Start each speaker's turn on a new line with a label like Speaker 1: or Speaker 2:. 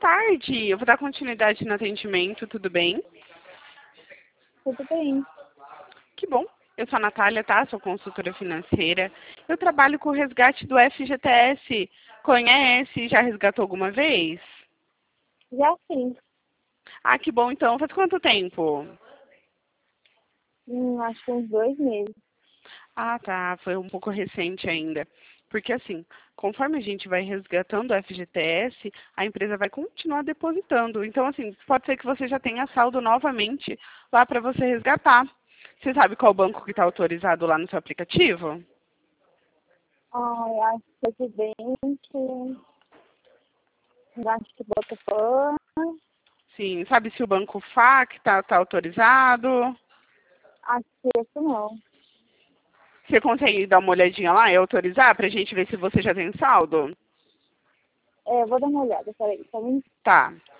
Speaker 1: tarde. Eu vou dar continuidade no atendimento, tudo bem?
Speaker 2: Tudo bem.
Speaker 1: Que bom. Eu sou a Natália, tá? Sou consultora financeira. Eu trabalho com o resgate do FGTS. Conhece? Já resgatou alguma vez?
Speaker 2: Já sim.
Speaker 1: Ah, que bom então. Faz quanto tempo?
Speaker 2: Acho que uns 2 meses.
Speaker 1: Ah, tá. Foi um pouco recente ainda. Porque assim, conforme a gente vai resgatando o FGTS, a empresa vai continuar depositando. Então, assim, pode ser que você já tenha saldo novamente lá para você resgatar. Você sabe qual banco que está autorizado lá no seu aplicativo?
Speaker 2: Ai, acho que Presidente, acho que Botafogo,
Speaker 1: Sim. Sabe se o banco FAC tá autorizado?
Speaker 2: acho que esse não.
Speaker 1: Você consegue dar uma olhadinha lá e autorizar para a gente ver se você já tem saldo?
Speaker 2: Vou dar uma olhada, peraí, só um minuto.
Speaker 1: Tá.